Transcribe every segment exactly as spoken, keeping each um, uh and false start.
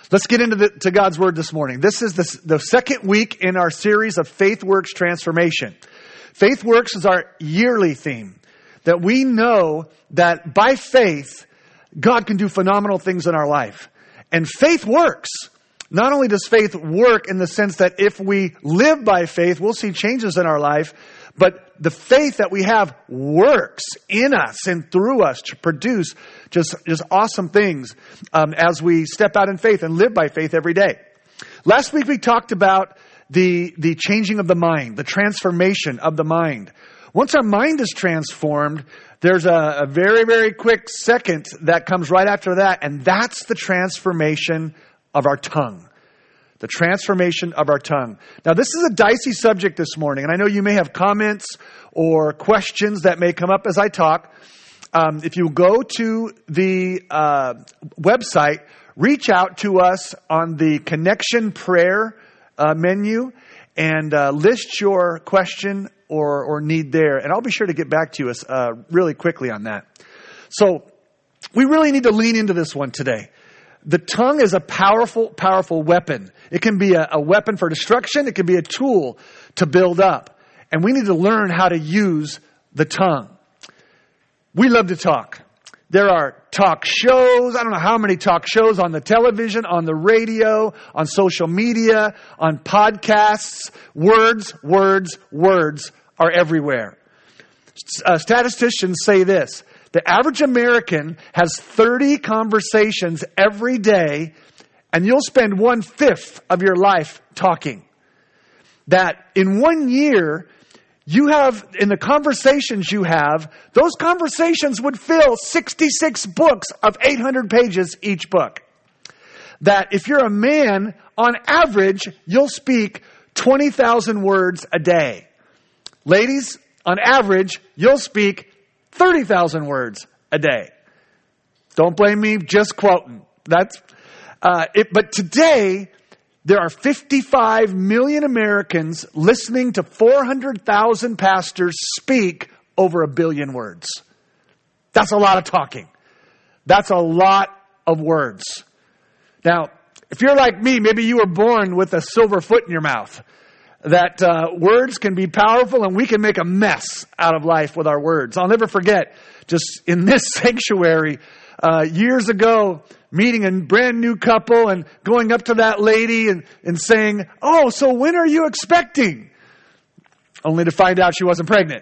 Let's get into the, to God's Word this morning. This is the, the second week in our series of Faith Works Transformation. Faith Works is our yearly theme, that we know that by faith, God can do phenomenal things in our life. And faith works. Not only does faith work in the sense that if we live by faith, we'll see changes in our life, but the faith that we have works in us and through us to produce just, just awesome things um, as we step out in faith and live by faith every day. Last week we talked about the, the changing of the mind, the transformation of the mind. Once our mind is transformed, there's a, a very, very quick second that comes right after that, and that's the transformation of our tongue. The transformation of our tongue. Now, this is a dicey subject this morning, and I know you may have comments or questions that may come up as I talk. Um, if you go to the uh, website, reach out to us on the Connection Prayer uh, menu and uh, list your question or, or need there, and I'll be sure to get back to you uh, really quickly on that. So, we really need to lean into this one today. The tongue is a powerful, powerful weapon. It can be a, a weapon for destruction. It can be a tool to build up. And we need to learn how to use the tongue. We love to talk. There are talk shows. I don't know how many talk shows on the television, on the radio, on social media, on podcasts. Words, words, words are everywhere. Uh, statisticians say this. The average American has thirty conversations every day, and you'll spend one-fifth of your life talking. That in one year, you have, in the conversations you have, those conversations would fill sixty-six books of eight hundred pages each book. That if you're a man, on average, you'll speak twenty thousand words a day. Ladies, on average, you'll speak thirty thousand words a day. Don't blame me, just quoting. That's, uh, it, but today, there are fifty-five million Americans listening to four hundred thousand pastors speak over a billion words. That's a lot of talking. That's a lot of words. Now, if you're like me, maybe you were born with a silver foot in your mouth. That uh, words can be powerful and we can make a mess out of life with our words. I'll never forget, just in this sanctuary, uh, years ago, meeting a brand new couple and going up to that lady and, and saying, "Oh, so when are you expecting?" Only to find out she wasn't pregnant.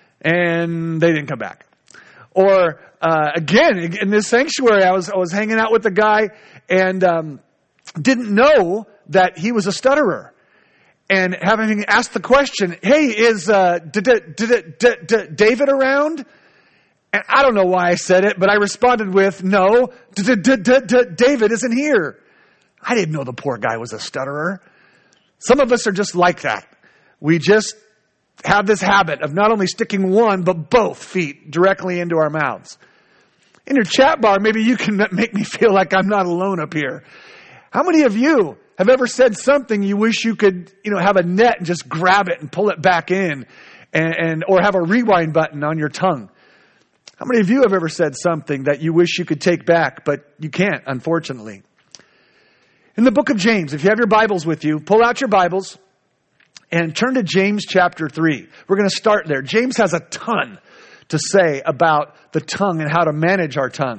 And they didn't come back. Or uh, again, in this sanctuary, I was, I was hanging out with a guy and um, didn't know that he was a stutterer. And having asked the question, "Hey, is uh, d- d- d- d- d- David around?" And I don't know why I said it, but I responded with, "No, d- d- d- d- d- David isn't here." I didn't know the poor guy was a stutterer. Some of us are just like that. We just have this habit of not only sticking one, but both feet directly into our mouths. In your chat bar, maybe you can make me feel like I'm not alone up here. How many of you have ever said something you wish you could, you know, have a net and just grab it and pull it back in and, and or have a rewind button on your tongue? How many of you have ever said something that you wish you could take back, but you can't, unfortunately? In the book of James, if you have your Bibles with you, pull out your Bibles and turn to James chapter three. We're going to start there. James has a ton to say about the tongue and how to manage our tongue.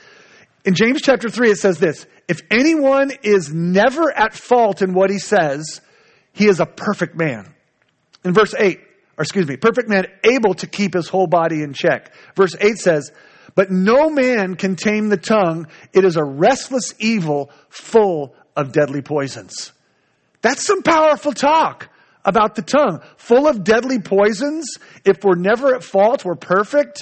In James chapter three, it says this: "If anyone is never at fault in what he says, he is a perfect man." In verse eight, or excuse me, perfect man able to keep his whole body in check. Verse eight says, "But no man can tame the tongue. It is a restless evil full of deadly poisons." That's some powerful talk about the tongue. Full of deadly poisons. If we're never at fault, we're perfect.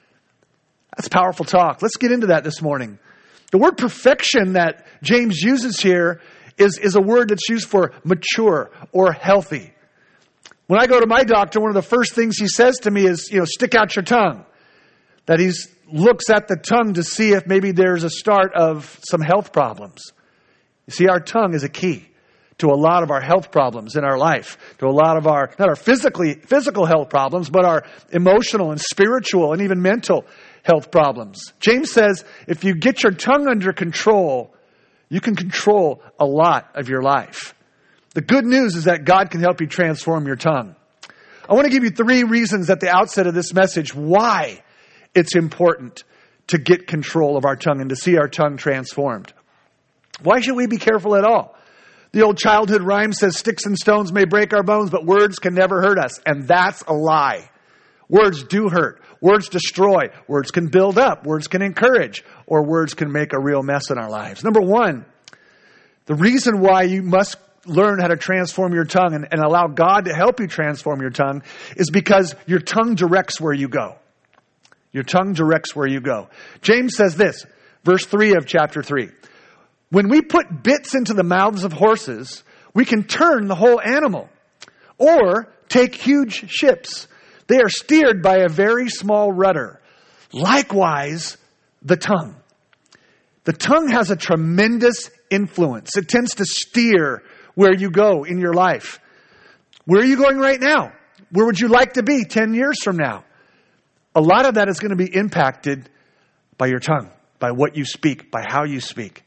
That's powerful talk. Let's get into that this morning. The word perfection that James uses here is, is a word that's used for mature or healthy. When I go to my doctor, one of the first things he says to me is, you know, stick out your tongue. That he looks at the tongue to see if maybe there's a start of some health problems. You see, our tongue is a key to a lot of our health problems in our life, to a lot of our, not our physically, physical health problems, but our emotional and spiritual and even mental health problems. James says, if you get your tongue under control, You can control a lot of your life. The good news is that God can help you transform your tongue. I want to give you three reasons at the outset of this message why it's important to get control of our tongue and to see our tongue transformed. Why should we be careful at all? The old childhood rhyme says, sticks and stones may break our bones, but words can never hurt us. And that's a lie. Words do hurt. Words destroy. Words can build up. Words can encourage. Or words can make a real mess in our lives. Number one, the reason why you must learn how to transform your tongue and, and allow God to help you transform your tongue is because your tongue directs where you go. Your tongue directs where you go. James says this, verse three of chapter three. When we put bits into the mouths of horses, we can turn the whole animal. Or take huge ships. They are steered by a very small rudder. Likewise, the tongue. The tongue has a tremendous influence. It tends to steer where you go in your life. Where are you going right now? Where would you like to be ten years from now? A lot of that is going to be impacted by your tongue, by what you speak, by how you speak.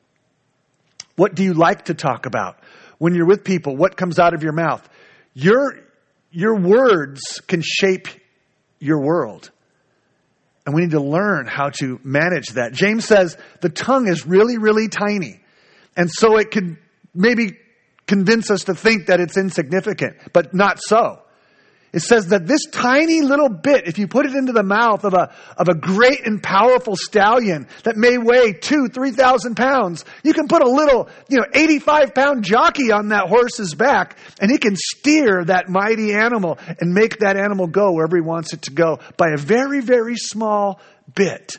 What do you like to talk about? When you're with people, what comes out of your mouth? Your, your words can shape your world. And we need to learn how to manage that. James says the tongue is really, really tiny. And so it could maybe convince us to think that it's insignificant, but not so. It says that this tiny little bit, if you put it into the mouth of a, of a great and powerful stallion that may weigh two, three thousand pounds, you can put a little, you know, eighty-five pound jockey on that horse's back and he can steer that mighty animal and make that animal go wherever he wants it to go by a very, very small bit.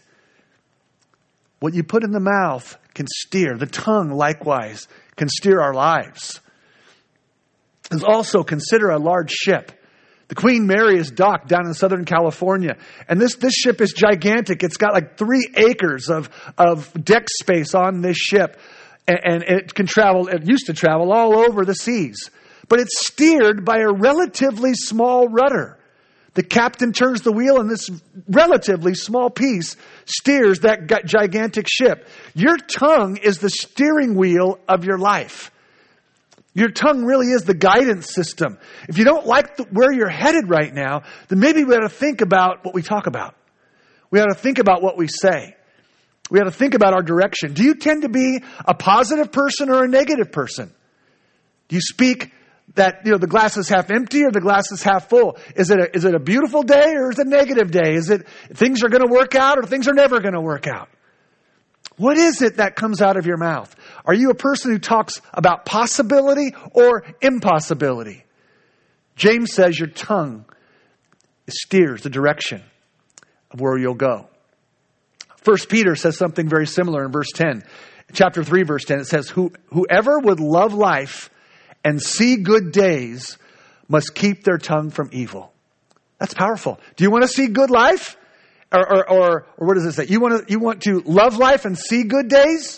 What you put in the mouth can steer. The tongue, likewise, can steer our lives. Let's also consider a large ship. The Queen Mary is docked down in Southern California. And this, this ship is gigantic. It's got like three acres of, of deck space on this ship. And, and it can travel, it used to travel all over the seas. But it's steered by a relatively small rudder. The captain turns the wheel and this relatively small piece steers that gigantic ship. Your tongue is the steering wheel of your life. Your tongue really is the guidance system. If you don't like the, where you're headed right now, then maybe we ought to think about what we talk about. We ought to think about what we say. We ought to think about our direction. Do you tend to be a positive person or a negative person? Do you speak that, you know, the glass is half empty or the glass is half full? Is it a, is it a beautiful day or is it a negative day? Is it things are going to work out or things are never going to work out? What is it that comes out of your mouth? Are you a person who talks about possibility or impossibility? James says your tongue steers the direction of where you'll go. First Peter says something very similar in verse ten. Chapter three, verse ten, it says, Who, whoever would love life and see good days must keep their tongue from evil. That's powerful. Do you want to see good life? Or, or, or, or what does it say? You want to, you want to love life and see good days?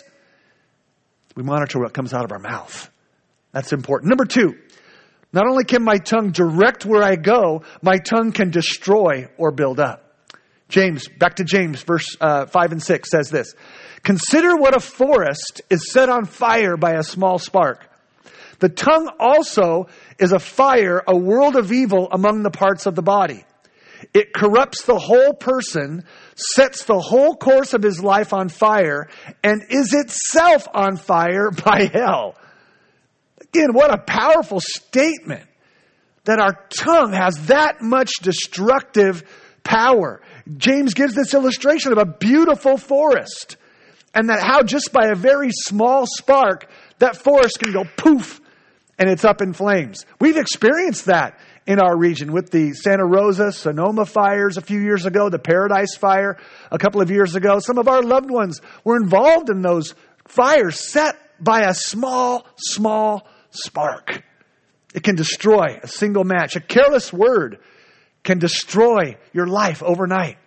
We monitor what comes out of our mouth. That's important. Number two, not only can my tongue direct where I go, my tongue can destroy or build up. James, back to James, verse uh, five and six says this. Consider what a forest is set on fire by a small spark. The tongue also is a fire, a world of evil among the parts of the body. It corrupts the whole person, sets the whole course of his life on fire, and is itself on fire by hell. Again, what a powerful statement that our tongue has that much destructive power. James gives this illustration of a beautiful forest, and that how just by a very small spark, that forest can go poof, and it's up in flames. We've experienced that in our region with the Santa Rosa, Sonoma fires a few years ago, the Paradise Fire a couple of years ago. Some of our loved ones were involved in those fires set by a small, small spark. It can destroy a single match. A careless word can destroy your life overnight.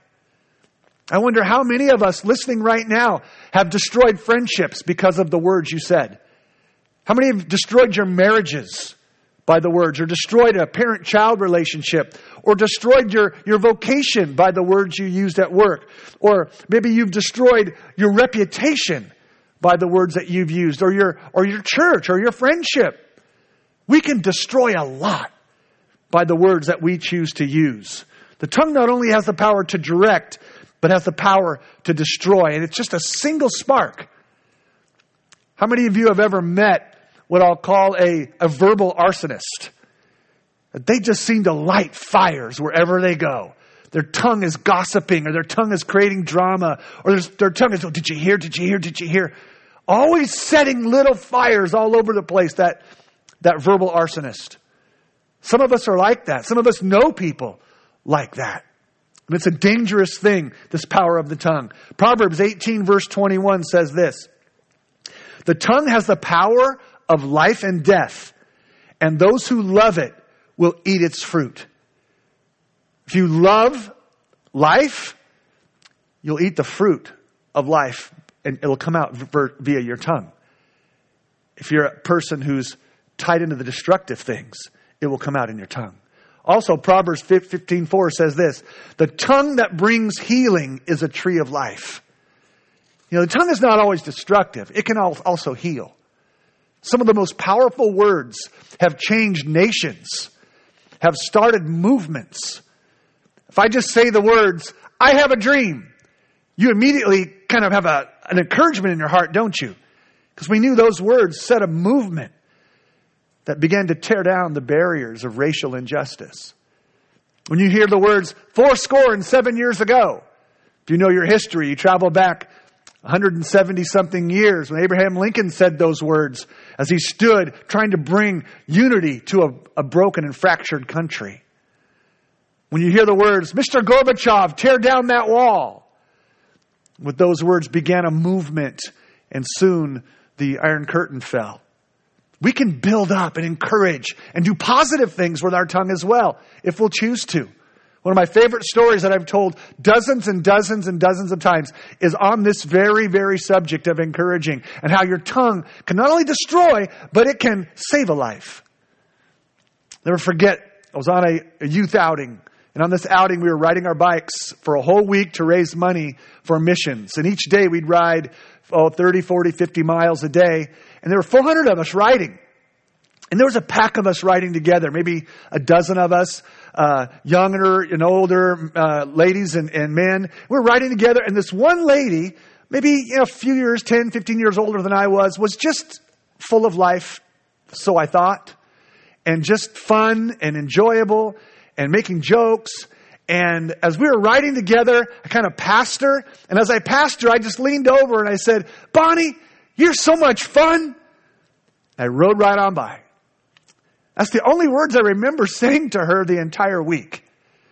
I wonder how many of us listening right now have destroyed friendships because of the words you said. How many have destroyed your marriages by the words, or destroyed a parent-child relationship, or destroyed your, your vocation by the words you used at work, or maybe you've destroyed your reputation by the words that you've used, or your, or your church, or your friendship. We can destroy a lot by the words that we choose to use. The tongue not only has the power to direct, but has the power to destroy. And it's just a single spark. How many of you have ever met what I'll call a, a verbal arsonist? They just seem to light fires wherever they go. Their tongue is gossiping, or their tongue is creating drama, or their, their tongue is, oh, did you hear, did you hear, did you hear? Always setting little fires all over the place, that, that verbal arsonist. Some of us are like that. Some of us know people like that. And it's a dangerous thing, this power of the tongue. Proverbs eighteen verse twenty-one says this: the tongue has the power of life and death, and those who love it will eat its fruit. If you love life, you'll eat the fruit of life, and it'll come out via your tongue. If you're a person who's tied into the destructive things, it will come out in your tongue. Also, Proverbs fifteen four says this: the tongue that brings healing is a tree of life. You know, the tongue is not always destructive. It can also heal. Some of the most powerful words have changed nations, have started movements. If I just say the words, I have a dream, you immediately kind of have a, an encouragement in your heart, don't you? Because we knew those words set a movement that began to tear down the barriers of racial injustice. When you hear the words, four score and seven years ago, if you know your history, you travel back one hundred seventy something years when Abraham Lincoln said those words as he stood trying to bring unity to a, a broken and fractured country. When you hear the words, Mister Gorbachev, tear down that wall. With those words began a movement, and soon the Iron Curtain fell. We can build up and encourage and do positive things with our tongue as well, if we'll choose to. One of my favorite stories that I've told dozens and dozens and dozens of times is on this very, very subject of encouraging and how your tongue can not only destroy, but it can save a life. Never forget, I was on a, a youth outing. And on this outing, we were riding our bikes for a whole week to raise money for missions. And each day we'd ride oh, thirty, forty, fifty miles a day. And there were four hundred of us riding. And there was a pack of us riding together, maybe a dozen of us, uh, younger and older uh, ladies and, and men. We were riding together. And this one lady, maybe you know, a few years, ten, fifteen years older than I was, was just full of life, so I thought, and just fun and enjoyable and making jokes. And as we were riding together, I kind of passed her. And as I passed her, I just leaned over and I said, Bonnie, you're so much fun. I rode right on by. That's the only words I remember saying to her the entire week.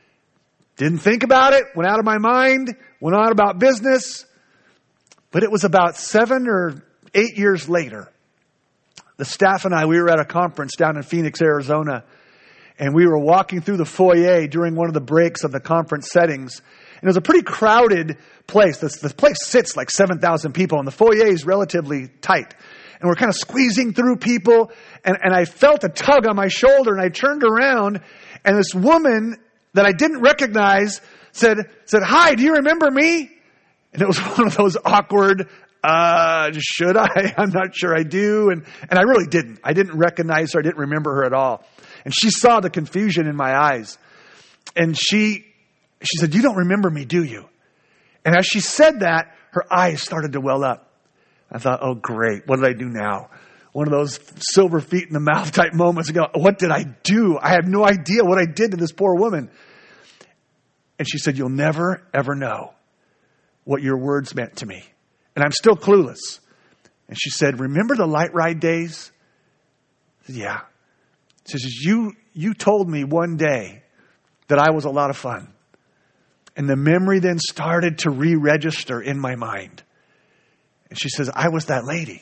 Didn't think about it, went out of my mind, went on about business. But it was about seven or eight years later. The staff and I, we were at a conference down in Phoenix, Arizona. And we were walking through the foyer during one of the breaks of the conference settings. And it was a pretty crowded place. This, this place sits like seven thousand people, and the foyer is relatively tight. And we're kind of squeezing through people. And, and I felt a tug on my shoulder, and I turned around, and this woman that I didn't recognize said, said, hi, do you remember me? And it was one of those awkward, uh, should I? I'm not sure I do. And, and I really didn't. I didn't recognize her. I didn't remember her at all. And she saw the confusion in my eyes. And she, she said, you don't remember me, do you? And as she said that, her eyes started to well up. I thought, oh, great. What did I do now? One of those silver feet in the mouth type moments ago. What did I do? I have no idea what I did to this poor woman. And she said, you'll never, ever know what your words meant to me. And I'm still clueless. And she said, remember the light ride days? I said, yeah. She says, you, you told me one day that I was a lot of fun. And the memory then started to re-register in my mind. And she says, I was that lady.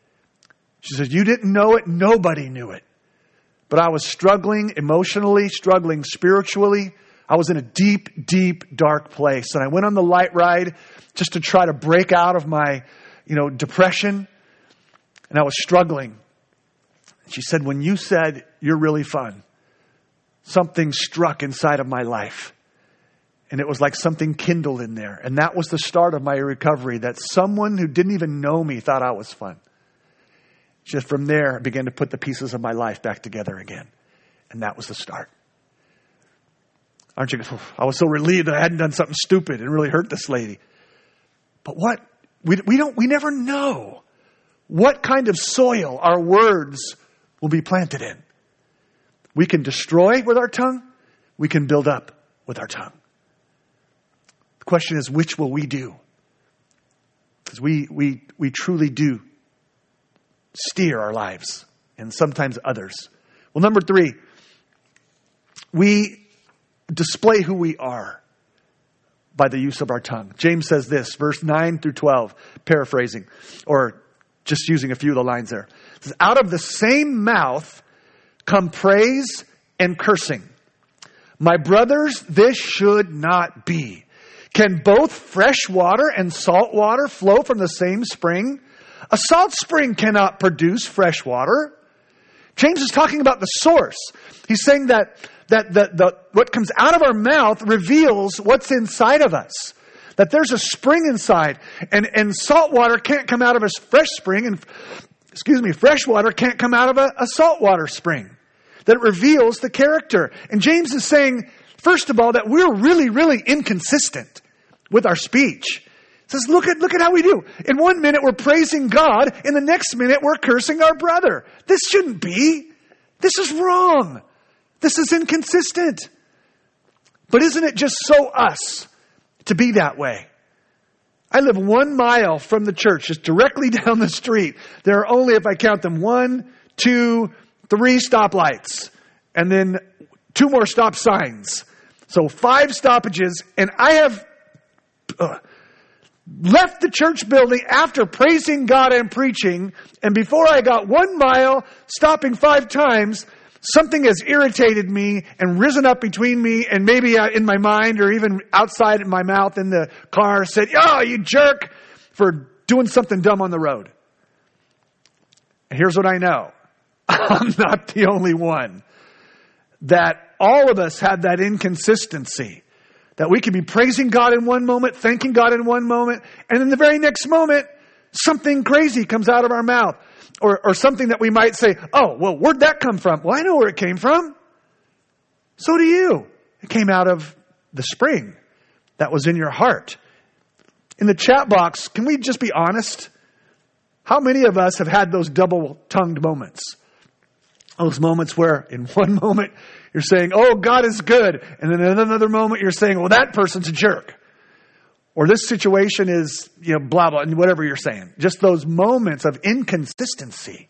She says, you didn't know it. Nobody knew it. But I was struggling emotionally, struggling spiritually. I was in a deep, deep, dark place. And I went on the light ride just to try to break out of my, you know, depression. And I was struggling. She said, when you said you're really fun, something struck inside of my life. And it was like something kindled in there. And that was the start of my recovery, that someone who didn't even know me thought I was fun. Just from there, I began to put the pieces of my life back together again. And that was the start. Aren't you? I was so relieved that I hadn't done something stupid and really hurt this lady. But what? We, we don't, we never know what kind of soil our words will be planted in. We can destroy with our tongue. We can build up with our tongue. The question is, which will we do? Because we, we, we truly do steer our lives, and sometimes others. Well, number three, we display who we are by the use of our tongue. James says this, verse nine through twelve, paraphrasing, or just using a few of the lines there. It says, out of the same mouth come praise and cursing. My brothers, this should not be. Can both fresh water and salt water flow from the same spring? A salt spring cannot produce fresh water. James is talking about the source. He's saying that that the, the what comes out of our mouth reveals what's inside of us. That there's a spring inside, and and salt water can't come out of a fresh spring, and excuse me, fresh water can't come out of a, a saltwater spring. That it reveals the character. And James is saying, first of all, that we're really, really inconsistent with our speech. He says, look at, look at how we do. In one minute, we're praising God. In the next minute, we're cursing our brother. This shouldn't be. This is wrong. This is inconsistent. But isn't it just so us to be that way? I live one mile from the church, just directly down the street. There are only, if I count them, one, two, three stoplights, and then two more stop signs. So five stoppages, and I have uh, left the church building after praising God and preaching, and before I got one mile, stopping five times, something has irritated me and risen up between me and maybe in my mind or even outside in my mouth in the car said, oh, you jerk, for doing something dumb on the road. And here's what I know. I'm not the only one. That all of us have that inconsistency. That we can be praising God in one moment, thanking God in one moment, and in the very next moment, something crazy comes out of our mouth. Or, or something that we might say, oh, well, where'd that come from? Well, I know where it came from. So do you. It came out of the spring that was in your heart. In the chat box, can we just be honest? How many of us have had those double-tongued moments? Those moments where in one moment you're saying, oh, God is good. And then in another moment you're saying, well, that person's a jerk. Or this situation is, you know, blah, blah, and whatever you're saying. Just those moments of inconsistency.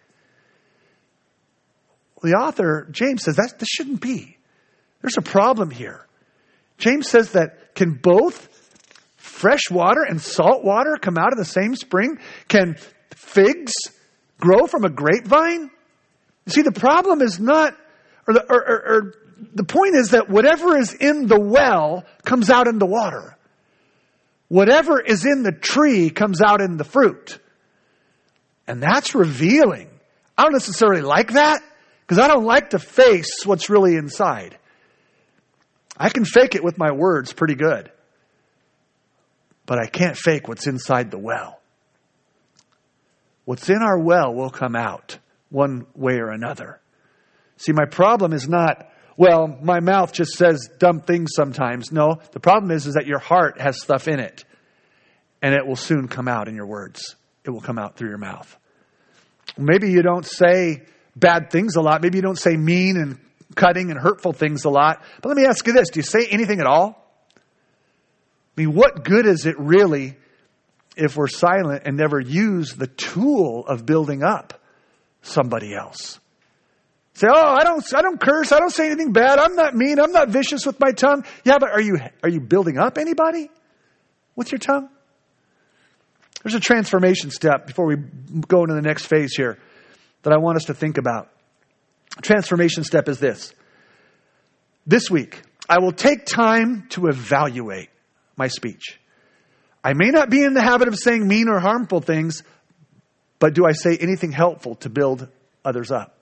The author, James, says that this shouldn't be. There's a problem here. James says that can both fresh water and salt water come out of the same spring? Can figs grow from a grapevine? See, the problem is not, or the, or, or, or the point is that whatever is in the well comes out in the water. Whatever is in the tree comes out in the fruit. And that's revealing. I don't necessarily like that, because I don't like to face what's really inside. I can fake it with my words pretty good. But I can't fake what's inside the well. What's in our well will come out one way or another. See, my problem is not, well, my mouth just says dumb things sometimes. No, the problem is, is that your heart has stuff in it. And it will soon come out in your words. It will come out through your mouth. Maybe you don't say bad things a lot. Maybe you don't say mean and cutting and hurtful things a lot. But let me ask you this. Do you say anything at all? I mean, what good is it really if we're silent and never use the tool of building up somebody else? Say, oh, I don't, I don't curse. I don't say anything bad. I'm not mean. I'm not vicious with my tongue. Yeah, but are you, are you building up anybody with your tongue? There's a transformation step before we go into the next phase here that I want us to think about. Transformation step is this. This week, I will take time to evaluate my speech. I may not be in the habit of saying mean or harmful things, but do I say anything helpful to build others up?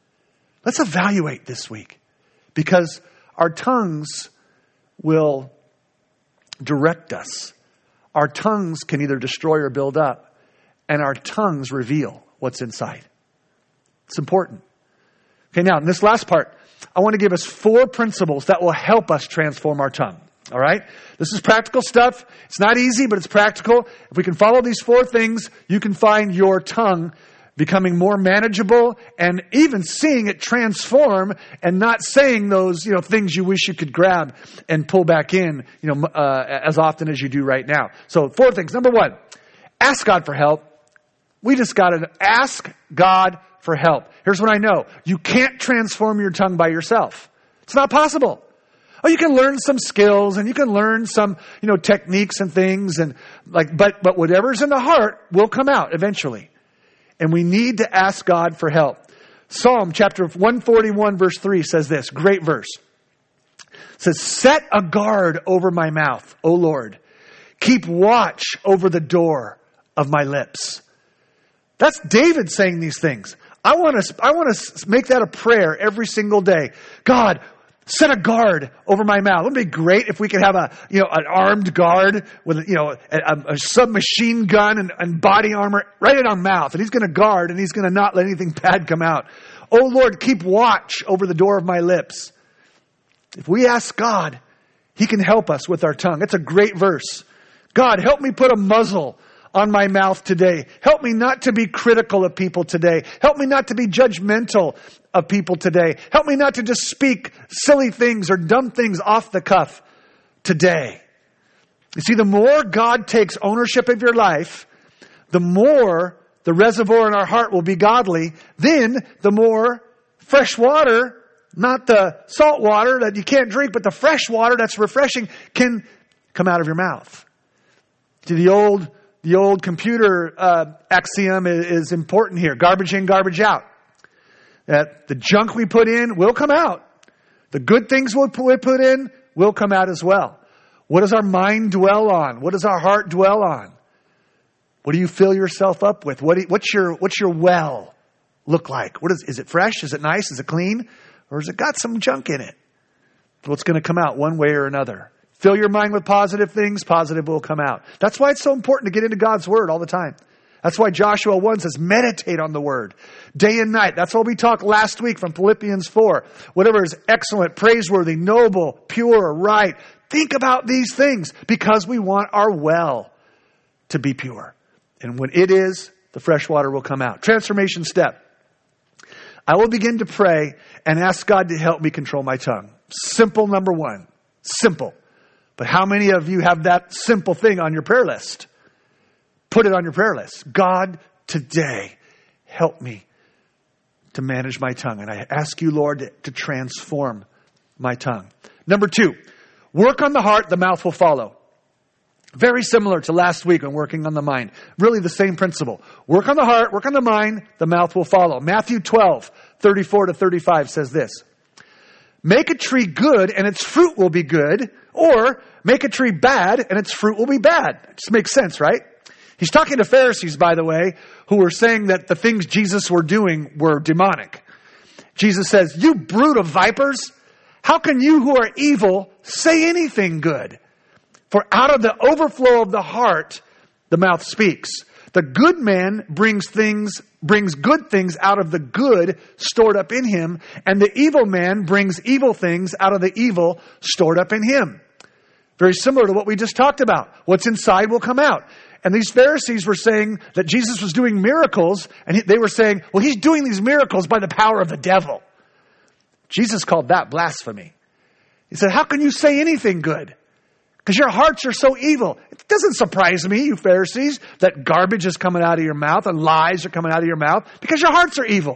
Let's evaluate this week, because our tongues will direct us. Our tongues can either destroy or build up, and our tongues reveal what's inside. It's important. Okay, now in this last part, I want to give us four principles that will help us transform our tongue. All right? This is practical stuff. It's not easy, but it's practical. If we can follow these four things, you can find your tongue becoming more manageable and even seeing it transform and not saying those, you know, things you wish you could grab and pull back in, you know, uh, as often as you do right now. So four things. Number one, ask God for help. We just got to ask God for help. Here's what I know. You can't transform your tongue by yourself. It's not possible. Oh, you can learn some skills and you can learn some, you know, techniques and things and like, but, but whatever's in the heart will come out eventually. And we need to ask God for help. Psalm chapter one forty-one verse three says this, great verse. It says, set a guard over my mouth, O Lord. Keep watch over the door of my lips. That's David saying these things. I want to, I want to make that a prayer every single day. God, set a guard over my mouth. Wouldn't it be great if we could have a, you know, an armed guard with, you know, a, a submachine gun and, and body armor right in our mouth. And he's going to guard and he's going to not let anything bad come out. Oh Lord, keep watch over the door of my lips. If we ask God, he can help us with our tongue. It's a great verse. God, help me put a muzzle on my mouth today. Help me not to be critical of people today. Help me not to be judgmental of people today. Help me not to just speak silly things or dumb things off the cuff today. You see, the more God takes ownership of your life, the more the reservoir in our heart will be godly. Then the more fresh water, not the salt water that you can't drink, but the fresh water that's refreshing can come out of your mouth. See, the old The old computer uh, axiom is, is important here. Garbage in, garbage out. That the junk we put in will come out. The good things we put in will come out as well. What does our mind dwell on? What does our heart dwell on? What do you fill yourself up with? What do you, what's your what's your well look like? What is is it fresh? Is it nice? Is it clean? Or has it got some junk in it? What's going to come out one way or another? Fill your mind with positive things, positive will come out. That's why it's so important to get into God's Word all the time. That's why Joshua one says, meditate on the Word day and night. That's what we talked last week from Philippians four. Whatever is excellent, praiseworthy, noble, pure, right. Think about these things because we want our well to be pure. And when it is, the fresh water will come out. Transformation step. I will begin to pray and ask God to help me control my tongue. Simple number one. Simple. But how many of you have that simple thing on your prayer list? Put it on your prayer list. God, today, help me to manage my tongue. And I ask you, Lord, to, to transform my tongue. Number two, work on the heart, the mouth will follow. Very similar to last week when working on the mind. Really the same principle. Work on the heart, work on the mind, the mouth will follow. Matthew twelve, thirty-four to thirty-five says this. Make a tree good and its fruit will be good, or make a tree bad and its fruit will be bad. It just makes sense, right? He's talking to Pharisees, by the way, who were saying that the things Jesus were doing were demonic. Jesus says, you brood of vipers, how can you who are evil say anything good? For out of the overflow of the heart, the mouth speaks. The good man brings things, brings good things out of the good stored up in him, and the evil man brings evil things out of the evil stored up in him. Very similar to what we just talked about. What's inside will come out. And these Pharisees were saying that Jesus was doing miracles, and they were saying, well, he's doing these miracles by the power of the devil. Jesus called that blasphemy. He said, how can you say anything good? Because your hearts are so evil. It doesn't surprise me, you Pharisees, that garbage is coming out of your mouth and lies are coming out of your mouth because your hearts are evil.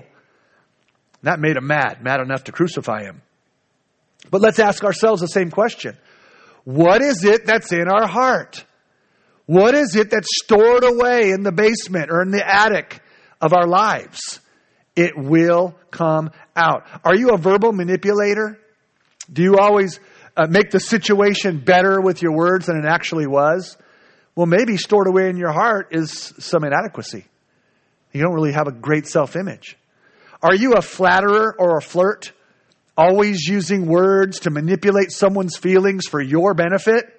That made him mad, mad enough to crucify him. But let's ask ourselves the same question. What is it that's in our heart? What is it that's stored away in the basement or in the attic of our lives? It will come out. Are you a verbal manipulator? Do you always uh, make the situation better with your words than it actually was? Well, maybe stored away in your heart is some inadequacy. You don't really have a great self-image. Are you a flatterer or a flirt? Always using words to manipulate someone's feelings for your benefit?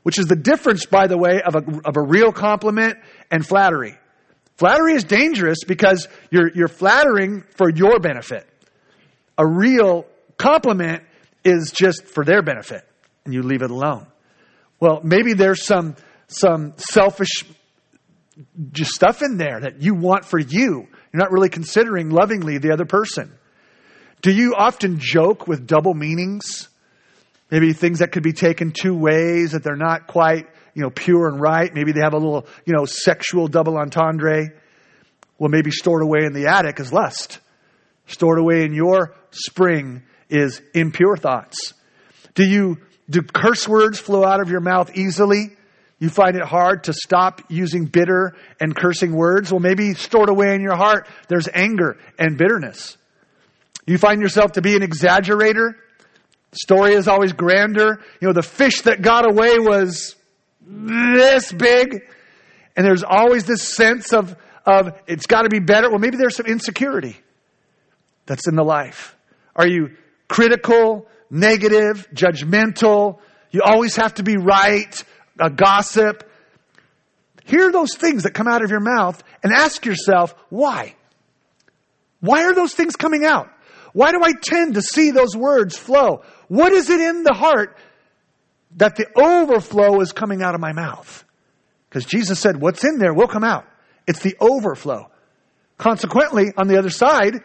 which is the difference, by the way, of a, of a real compliment and flattery. Flattery is dangerous because you're, you're flattering for your benefit. A real compliment is just for their benefit, and you leave it alone. Well, maybe there's some, some selfish just stuff in there that you want for you. You're not really considering lovingly the other person. Do you often joke with double meanings? Maybe things that could be taken two ways, that they're not quite, you know, pure and right. Maybe they have a little, you know, sexual double entendre. Well, maybe stored away in the attic is lust. Stored away in your spring is impure thoughts. Do you, do curse words flow out of your mouth easily? You find it hard to stop using bitter and cursing words? Well, maybe stored away in your heart, there's anger and bitterness. You find yourself to be an exaggerator. The story is always grander. You know, the fish that got away was this big. And there's always this sense of, of it's got to be better. Well, maybe there's some insecurity that's in the life. Are you critical, negative, judgmental? You always have to be right, a gossip. Hear those things that come out of your mouth and ask yourself, why? Why are those things coming out? Why do I tend to see those words flow? What is it in the heart that the overflow is coming out of my mouth? Because Jesus said, what's in there will come out. It's the overflow. Consequently, on the other side,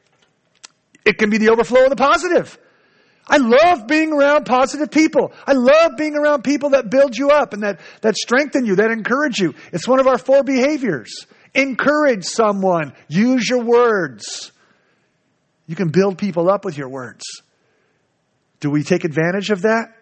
it can be the overflow of the positive. I love being around positive people. I love being around people that build you up and that, that strengthen you, that encourage you. It's one of our four behaviors. Encourage someone. Use your words. You can build people up with your words. Do we take advantage of that?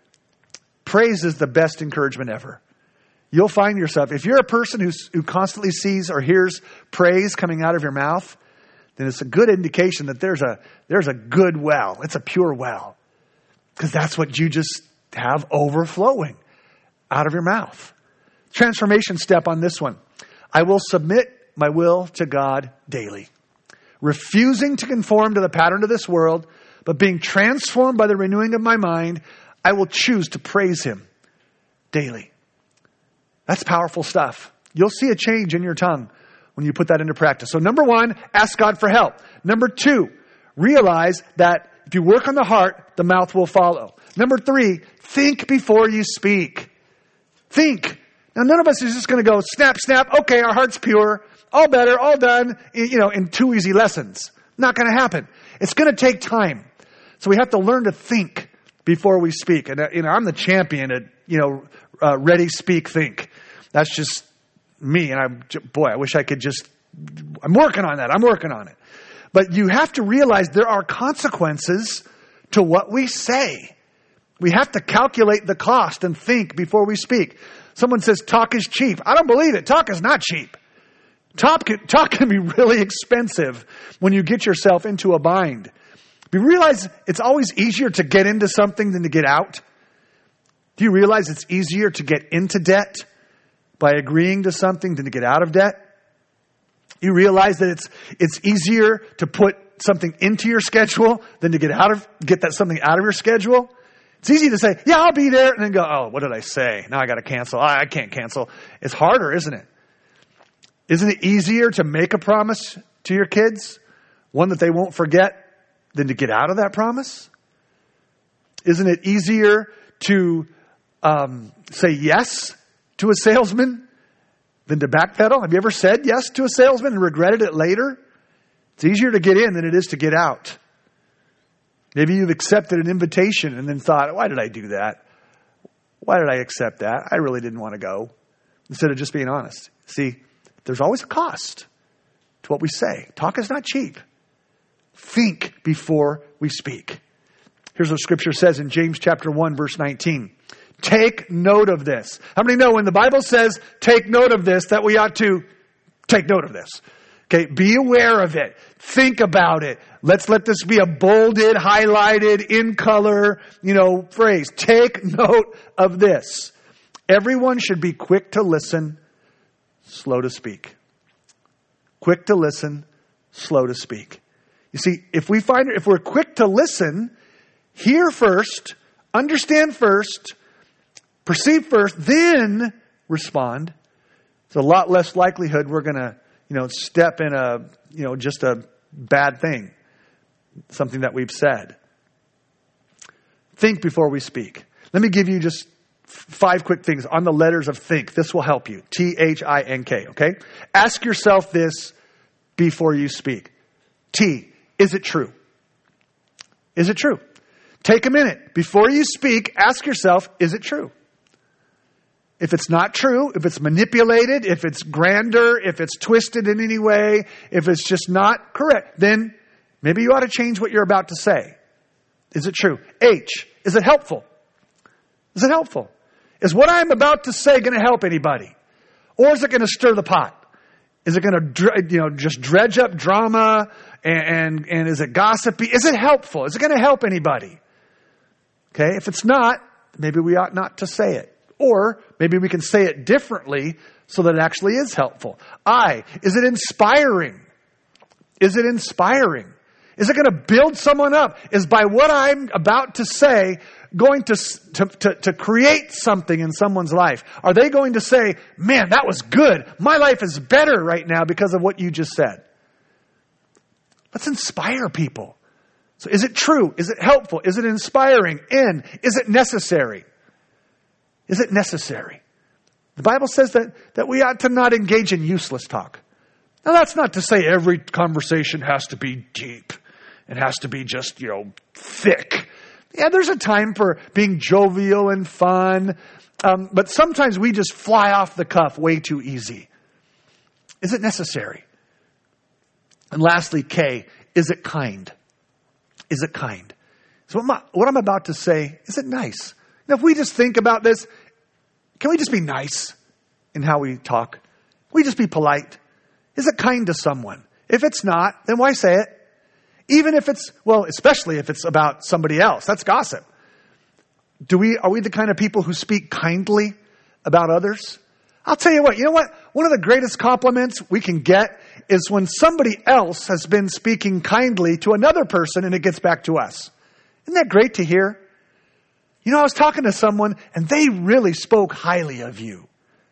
Praise is the best encouragement ever. You'll find yourself, if you're a person who's, who constantly sees or hears praise coming out of your mouth, then it's a good indication that there's a, there's a good well. It's a pure well. Because that's what you just have overflowing out of your mouth. Transformation step on this one. I will submit my will to God daily. Refusing to conform to the pattern of this world, but being transformed by the renewing of my mind, I will choose to praise Him daily. That's powerful stuff. You'll see a change in your tongue when you put that into practice. So number one, ask God for help. Number two, realize that if you work on the heart, the mouth will follow. Number three, think before you speak. Think. Now, none of us is just going to go, snap, snap, okay, our heart's pure, all better, all done, you know, in two easy lessons. Not going to happen. It's going to take time. So we have to learn to think before we speak. And, uh, you know, I'm the champion at, you know, uh, ready, speak, think. That's just me. And I'm, boy, I wish I could just, I'm working on that. I'm working on it. But you have to realize there are consequences to what we say. We have to calculate the cost and think before we speak. Someone says talk is cheap. I don't believe it. Talk is not cheap. Talk can, talk can be really expensive when you get yourself into a bind. Do you realize it's always easier to get into something than to get out? Do you realize it's easier to get into debt by agreeing to something than to get out of debt? You realize that it's it's easier to put something into your schedule than to get out of get that something out of your schedule? It's easy to say, yeah, I'll be there, and then go, oh, what did I say? Now I got to cancel. Oh, I can't cancel. It's harder, isn't it? Isn't it easier to make a promise to your kids, one that they won't forget, than to get out of that promise? Isn't it easier to um, say yes to a salesman than to backpedal? Have you ever said yes to a salesman and regretted it later? It's easier to get in than it is to get out. Maybe you've accepted an invitation and then thought, why did I do that? Why did I accept that? I really didn't want to go. Instead of just being honest. See, there's always a cost to what we say. Talk is not cheap. Think before we speak. Here's what Scripture says in James chapter one, verse nineteen. Take note of this. How many know when the Bible says, take note of this, that we ought to take note of this? Okay, be aware of it. Think about it. Let's let this be a bolded, highlighted, in color, you know, phrase. Take note of this. Everyone should be quick to listen, slow to speak. Quick to listen, slow to speak. You see, if we find, if we're quick to listen, hear first, understand first, Perceive first, then respond. There's a lot less likelihood we're going to, you know, step in a, you know, just a bad thing. Something that we've said. Think before we speak. Let me give you just five quick things on the letters of think. This will help you. T H I N K, okay? Ask yourself this before you speak. T, is it true? Is it true? Take a minute. Before you speak, ask yourself, is it true? If it's not true, if it's manipulated, if it's grander, if it's twisted in any way, if it's just not correct, then maybe you ought to change what you're about to say. Is it true? H, is it helpful? Is it helpful? Is what I'm about to say going to help anybody? Or is it going to stir the pot? Is it going to, you know, just dredge up drama? And, and, and is it gossipy? Is it helpful? Is it going to help anybody? Okay, if it's not, maybe we ought not to say it. Or maybe we can say it differently so that it actually is helpful. I, is it inspiring? Is it inspiring? Is it going to build someone up? Is by what I'm about to say going to, to, to, to create something in someone's life? Are they going to say, man, that was good. My life is better right now because of what you just said. Let's inspire people. So is it true? Is it helpful? Is it inspiring? N, is it necessary? Is it necessary? The Bible says that, that we ought to not engage in useless talk. Now that's not to say every conversation has to be deep. It has to be just, you know, thick. Yeah, there's a time for being jovial and fun. Um, but sometimes we just fly off the cuff way too easy. Is it necessary? And lastly, K, is it kind? Is it kind? So what, my, what I'm about to say, is it nice? Now, if we just think about this, can we just be nice in how we talk? Can we just be polite? Is it kind to someone? If it's not, then why say it? Even if it's, well, especially if it's about somebody else. That's gossip. Do we, are we the kind of people who speak kindly about others? I'll tell you what, you know what? One of the greatest compliments we can get is when somebody else has been speaking kindly to another person and it gets back to us. Isn't that great to hear? You know, I was talking to someone and they really spoke highly of you.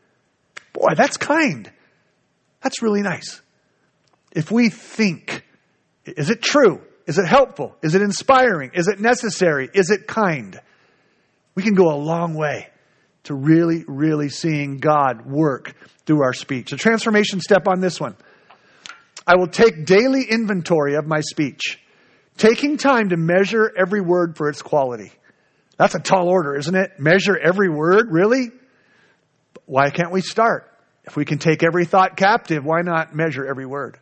Boy, that's kind. That's really nice. If we think, is it true? Is it helpful? Is it inspiring? Is it necessary? Is it kind? We can go a long way to really, really seeing God work through our speech. The transformation step on this one. I will take daily inventory of my speech, taking time to measure every word for its quality. That's a tall order, isn't it? Measure every word, really? Why can't we start? If we can take every thought captive, why not measure every word?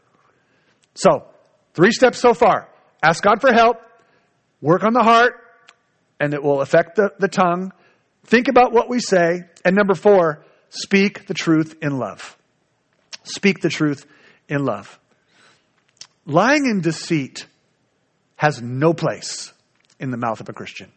So, three steps so far. Ask God for help, work on the heart, and it will affect the, the tongue. Think about what we say. And number four, speak the truth in love. Speak the truth in love. Lying and deceit has no place in the mouth of a Christian.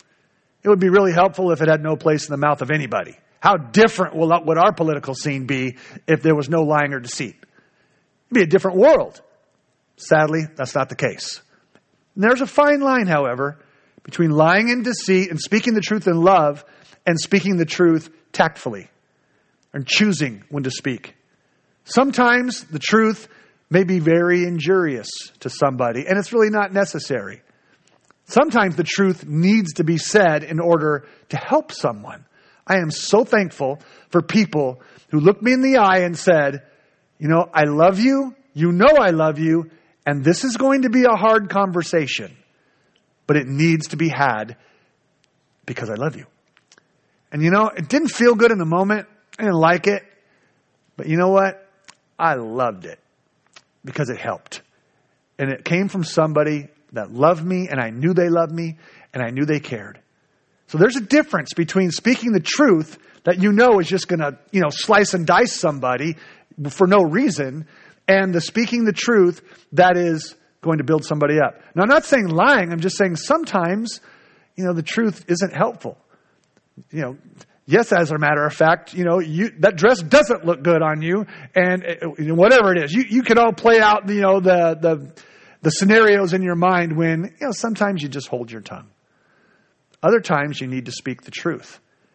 It would be really helpful if it had no place in the mouth of anybody. How different would our political scene be if there was no lying or deceit? It'd be a different world. Sadly, that's not the case. And there's a fine line, however, between lying and deceit and speaking the truth in love and speaking the truth tactfully and choosing when to speak. Sometimes the truth may be very injurious to somebody, and it's really not necessary. Sometimes the truth needs to be said in order to help someone. I am so thankful for people who looked me in the eye and said, you know, I love you, you know I love you, and this is going to be a hard conversation, but it needs to be had because I love you. And you know, it didn't feel good in the moment. I didn't like it. But you know what? I loved it because it helped. And it came from somebody that loved me, and I knew they loved me, and I knew they cared. So there's a difference between speaking the truth that you know is just going to, you know, slice and dice somebody for no reason, and the speaking the truth that is going to build somebody up. Now, I'm not saying lying. I'm just saying sometimes, you know, the truth isn't helpful. You know, yes, as a matter of fact, you know, you, that dress doesn't look good on you, and uh, whatever it is, you, you can all play out, you know, the, the, the scenarios in your mind when, you know, sometimes you just hold your tongue. Other times you need to speak the truth.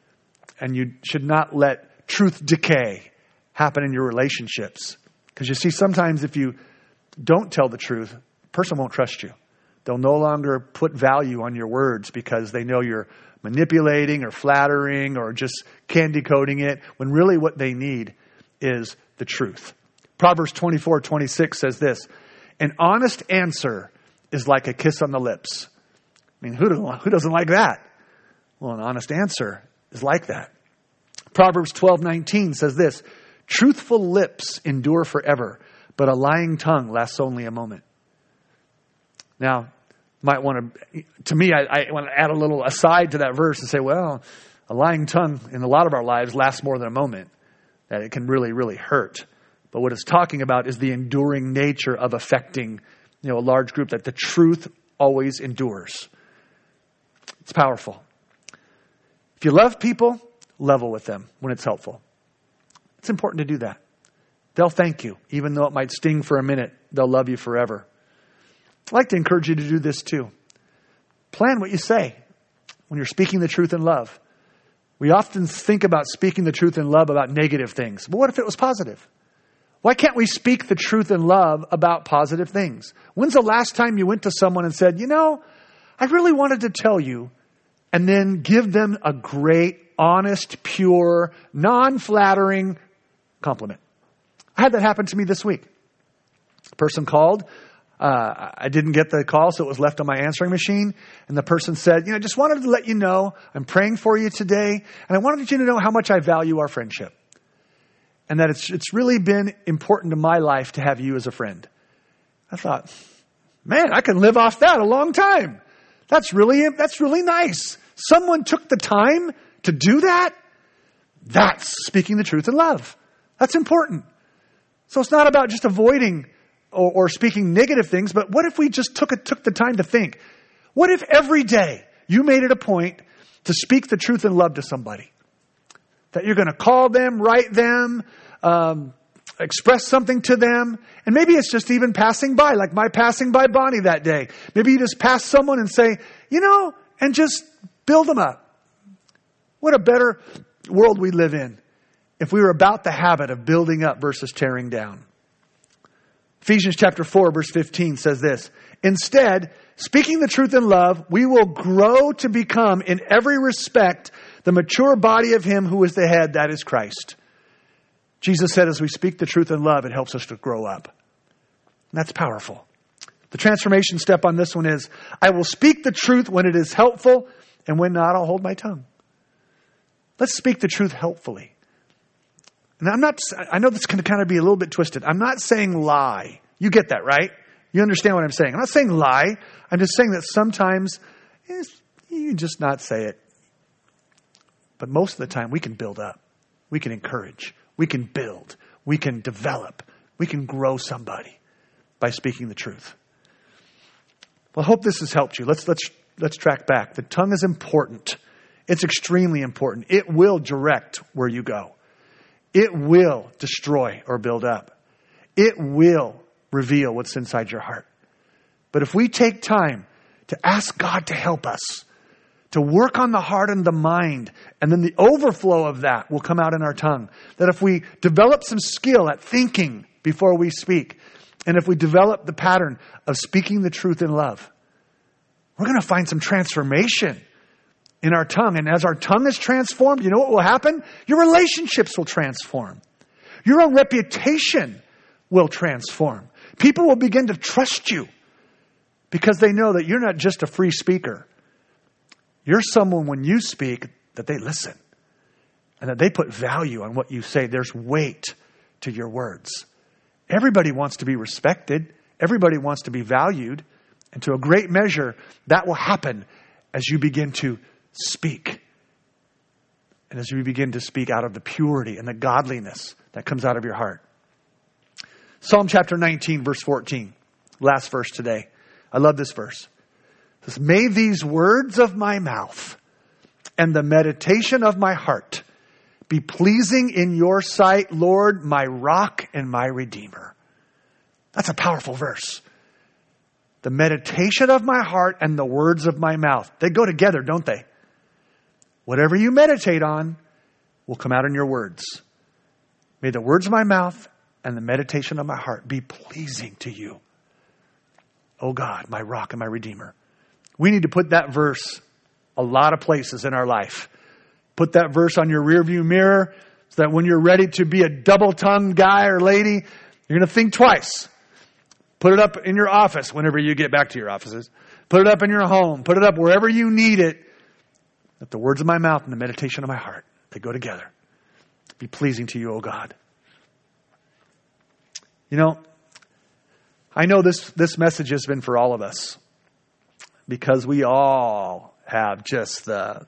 And you should not let truth decay happen in your relationships. Because you see, sometimes if you don't tell the truth, the person won't trust you. They'll no longer put value on your words because they know you're manipulating or flattering or just candy coating it, when really what they need is the truth. Proverbs twenty-four twenty-six says this: an honest answer is like a kiss on the lips. I mean, who, do, who doesn't like that? Well, an honest answer is like that. Proverbs twelve nineteen says this: truthful lips endure forever, but a lying tongue lasts only a moment. Now, might want to, to me, I, I want to add a little aside to that verse and say, well, a lying tongue in a lot of our lives lasts more than a moment, that it can really, really hurt. But what it's talking about is the enduring nature of affecting, you know, a large group, that the truth always endures. It's powerful. If you love people, level with them when it's helpful. It's important to do that. They'll thank you. Even though it might sting for a minute, they'll love you forever. I'd like to encourage you to do this too. Plan what you say when you're speaking the truth in love. We often think about speaking the truth in love about negative things. But what if it was positive? Why can't we speak the truth in love about positive things? When's the last time you went to someone and said, you know, I really wanted to tell you, and then give them a great, honest, pure, non-flattering compliment? I had that happen to me this week. A person called. Uh, I didn't get the call, so it was left on my answering machine. And the person said, you know, I just wanted to let you know I'm praying for you today. And I wanted you to know how much I value our friendship. And that it's it's really been important to my life to have you as a friend. I thought, man, I can live off that a long time. That's really, that's really nice. Someone took the time to do that. That's speaking the truth in love. That's important. So it's not about just avoiding or, or speaking negative things, but what if we just took it, took the time to think? What if every day you made it a point to speak the truth in love to somebody? That you're going to call them, write them, um, express something to them. And maybe it's just even passing by, like my passing by Bonnie that day. Maybe you just pass someone and say, you know, and just build them up. What a better world we live in if we were about the habit of building up versus tearing down. Ephesians chapter four, verse fifteen says this: instead, speaking the truth in love, we will grow to become in every respect the mature body of Him who is the head, that is Christ. Jesus said as we speak the truth in love, it helps us to grow up. And that's powerful. The transformation step on this one is, I will speak the truth when it is helpful, and when not, I'll hold my tongue. Let's speak the truth helpfully. And I'm not, I know this can kind of be a little bit twisted. I'm not saying lie. You get that, right? You understand what I'm saying. I'm not saying lie. I'm just saying that sometimes eh, you can just not say it. But most of the time we can build up. We can encourage. We can build. We can develop. We can grow somebody by speaking the truth. Well, I hope this has helped you. Let's, let's, let's track back. The tongue is important. It's extremely important. It will direct where you go. It will destroy or build up. It will reveal what's inside your heart. But if we take time to ask God to help us, to work on the heart and the mind, and then the overflow of that will come out in our tongue. That if we develop some skill at thinking before we speak, and if we develop the pattern of speaking the truth in love, we're going to find some transformation in our tongue. And as our tongue is transformed, you know what will happen? Your relationships will transform. Your own reputation will transform. People will begin to trust you because they know that you're not just a free speaker. You're someone, when you speak, that they listen and that they put value on what you say. There's weight to your words. Everybody wants to be respected. Everybody wants to be valued. And to a great measure, that will happen as you begin to speak. And as you begin to speak out of the purity and the godliness that comes out of your heart. Psalm chapter nineteen, verse fourteen. Last verse today. I love this verse. It says, may these words of my mouth and the meditation of my heart be pleasing in your sight, Lord, my rock and my redeemer. That's a powerful verse. The meditation of my heart and the words of my mouth. They go together, don't they? Whatever you meditate on, will come out in your words. May the words of my mouth and the meditation of my heart be pleasing to you, O God, my rock and my redeemer. We need to put that verse a lot of places in our life. Put that verse on your rearview mirror so that when you're ready to be a double-tongued guy or lady, you're going to think twice. Put it up in your office whenever you get back to your offices. Put it up in your home. Put it up wherever you need it. Let the words of my mouth and the meditation of my heart, they go together. Be pleasing to you, O God. You know, I know this, this message has been for all of us because we all have just the,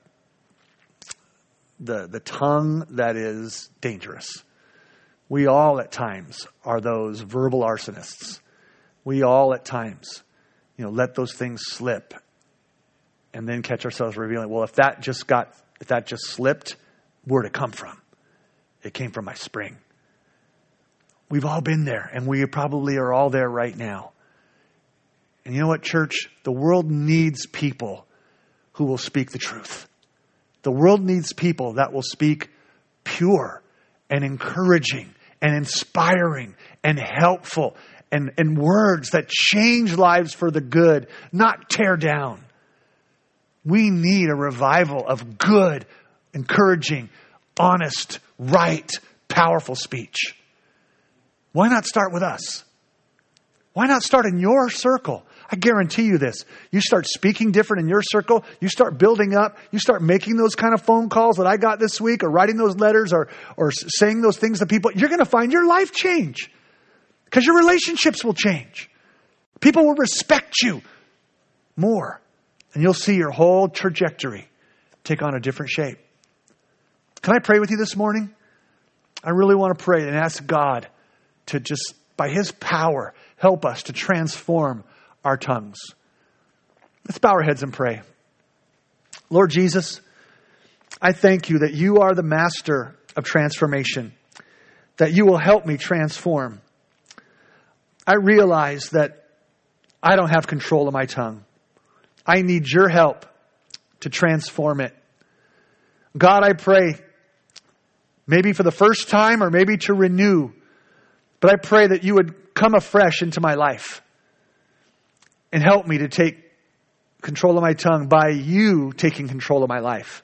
the, the tongue that is dangerous. We all at times are those verbal arsonists. We all at times, you know, let those things slip and then catch ourselves revealing, well, if that just got, if that just slipped, where'd it come from? It came from my spring. We've all been there, and we probably are all there right now. And you know what, church? The world needs people who will speak the truth. The world needs people that will speak pure and encouraging and inspiring and helpful and, and words that change lives for the good, not tear down. We need a revival of good, encouraging, honest, right, powerful speech. Why not start with us? Why not start in your circle? I guarantee you this. You start speaking different in your circle. You start building up. You start making those kind of phone calls that I got this week, or writing those letters, or, or saying those things to people. You're going to find your life change because your relationships will change. People will respect you more, and you'll see your whole trajectory take on a different shape. Can I pray with you this morning? I really want to pray and ask God to just, by His power, help us to transform our tongues. Let's bow our heads and pray. Lord Jesus, I thank you that you are the master of transformation, that you will help me transform. I realize that I don't have control of my tongue. I need your help to transform it. God, I pray, maybe for the first time or maybe to renew, but I pray that you would come afresh into my life and help me to take control of my tongue by you taking control of my life.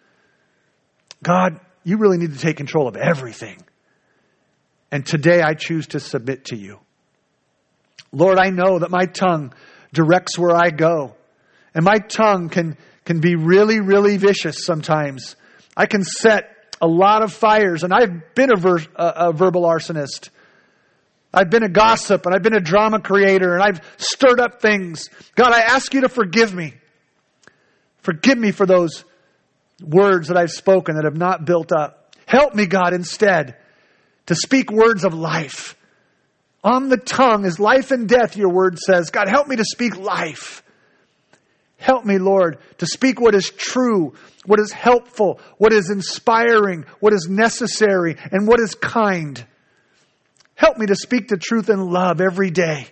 God, you really need to take control of everything. And today I choose to submit to you. Lord, I know that my tongue directs where I go. And my tongue can, can be really, really vicious sometimes. I can set a lot of fires. And I've been a, ver- a, a verbal arsonist. I've been a gossip, and I've been a drama creator, and I've stirred up things. God, I ask you to forgive me. Forgive me for those words that I've spoken that have not built up. Help me, God, instead to speak words of life. On the tongue is life and death, your word says. God, help me to speak life. Help me, Lord, to speak what is true, what is helpful, what is inspiring, what is necessary, and what is kind. Help me to speak the truth in love every day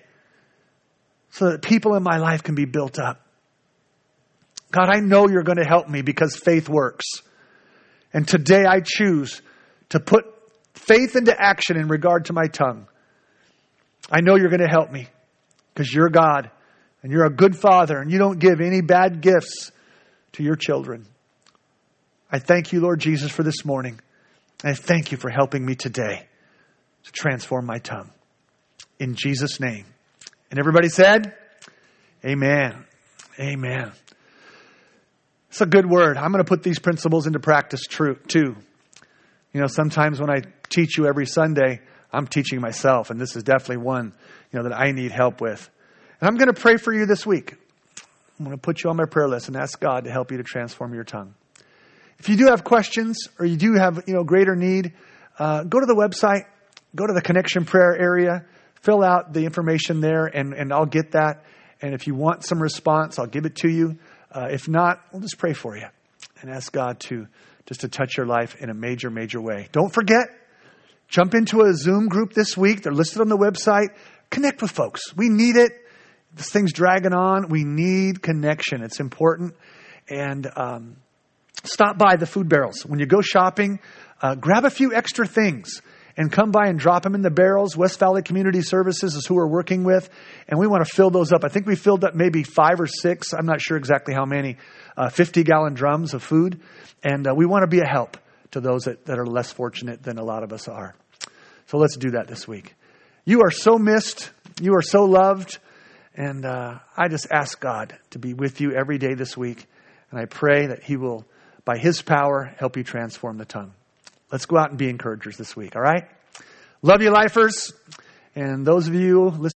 so that people in my life can be built up. God, I know you're going to help me because faith works. And today I choose to put faith into action in regard to my tongue. I know you're going to help me because you're God and you're a good Father and you don't give any bad gifts to your children. I thank you, Lord Jesus, for this morning. I thank you for helping me today to transform my tongue. In Jesus' name. And everybody said, amen. Amen. It's a good word. I'm going to put these principles into practice too. You know, sometimes when I teach you every Sunday, I'm teaching myself. And this is definitely one, you know, that I need help with. And I'm going to pray for you this week. I'm going to put you on my prayer list and ask God to help you to transform your tongue. If you do have questions or you do have, you know, greater need, uh, go to the website. Go to the connection prayer area, fill out the information there, and, and I'll get that. And if you want some response, I'll give it to you. Uh, if not, we'll just pray for you and ask God to just to touch your life in a major, major way. Don't forget, jump into a Zoom group this week. They're listed on the website. Connect with folks. We need it. This thing's dragging on. We need connection. It's important. And um, stop by the food barrels. When you go shopping, uh, grab a few extra things and come by and drop them in the barrels. West Valley Community Services is who we're working with, and we want to fill those up. I think we filled up maybe five or six. I'm not sure exactly how many, uh, fifty-gallon drums of food. And uh, we want to be a help to those that, that are less fortunate than a lot of us are. So let's do that this week. You are so missed. You are so loved. And uh, I just ask God to be with you every day this week. And I pray that he will, by his power, help you transform the tongue. Let's go out and be encouragers this week, all right? Love you, lifers. And those of you listening.